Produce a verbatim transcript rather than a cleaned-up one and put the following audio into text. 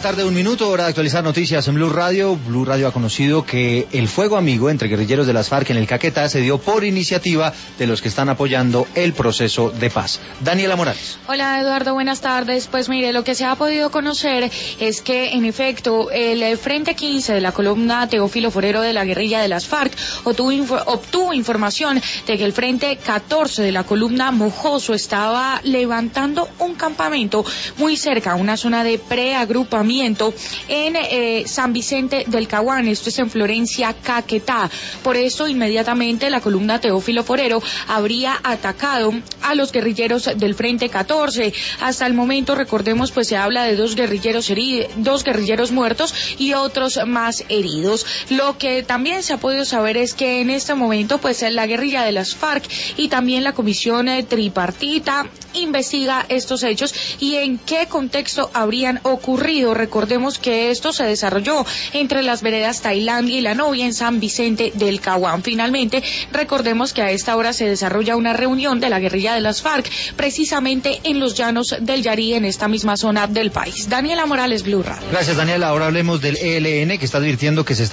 tarde, un minuto, hora de actualizar noticias en Blue Radio. Blue Radio ha conocido que el fuego amigo entre guerrilleros de las FARC en el Caquetá se dio por iniciativa de los que están apoyando el proceso de paz. Daniela Morales. Hola Eduardo, buenas tardes. Pues mire, lo que se ha podido conocer es que en efecto el Frente quince de la columna Teófilo Forero de la guerrilla de las FARC obtuvo, inf- obtuvo información de que el Frente catorce de la columna Mojoso estaba levantando un campamento muy cerca, una zona de preagrupamiento en eh, San Vicente del Caguán, esto es en Florencia, Caquetá. Por eso inmediatamente la columna Teófilo Forero habría atacado a los guerrilleros del Frente catorce. Hasta el momento, recordemos, pues se habla de dos guerrilleros heridos, dos guerrilleros muertos y otros más heridos. Lo que también se ha podido saber es que en este momento, pues la guerrilla de las FARC y también la comisión eh, tripartita investiga estos hechos y en qué contexto habrían ocurrido. Recordemos que esto se desarrolló entre las veredas Tailandia y La Novia en San Vicente del Caguán. Finalmente, recordemos que a esta hora se desarrolla una reunión de la guerrilla de las FARC precisamente en los llanos del Yarí, en esta misma zona del país. Daniela Morales, Blue Radio. Gracias, Daniela. Ahora hablemos del E L N, que está advirtiendo que se está